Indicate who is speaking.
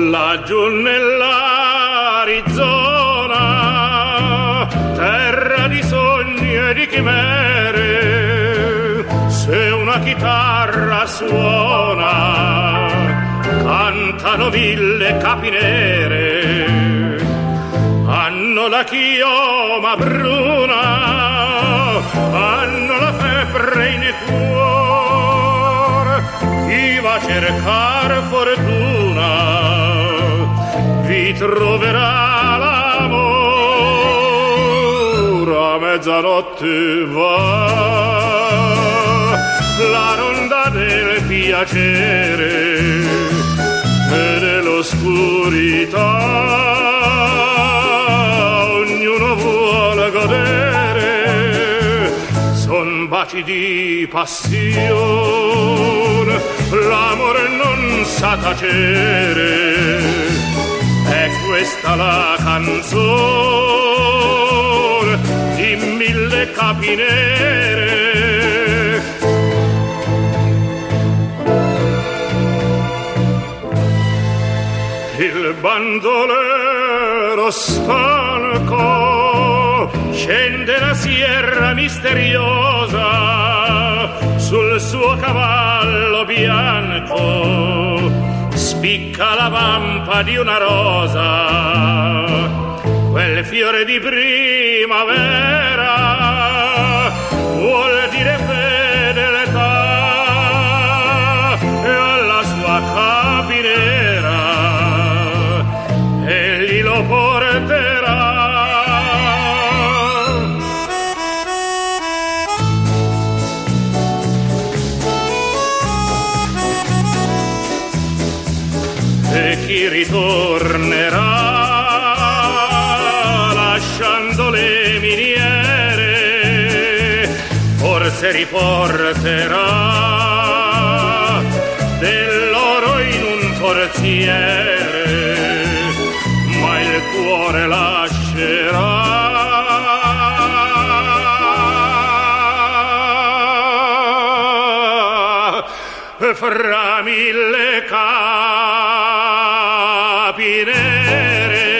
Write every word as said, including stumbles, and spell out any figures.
Speaker 1: laggiù nell'Arizona, terra di sogni e di chimere, se una chitarra suona, cantano mille capi nere, hanno la chioma bruna, hanno la febbre in cuore, chi va a cercar fortuna vi troverà l'amore. A mezzanotte va la ronda del piacere e nell'oscurità ognuno vuole godere, son baci di passione, l'amore non sa tacere, è questa la canzone di mille capi nere. Il bandolero stanco scende la sierra misteriosa, sul suo cavallo bianco spicca la vampa di una rosa, quel fiore di primavera vuol dire fedeltà e alla sua capinera egli lo porterà. E chi ritornerà lasciando le miniere, forse riporterà dell'oro in un forziere, ma il cuore lascerà fra mille capi nere.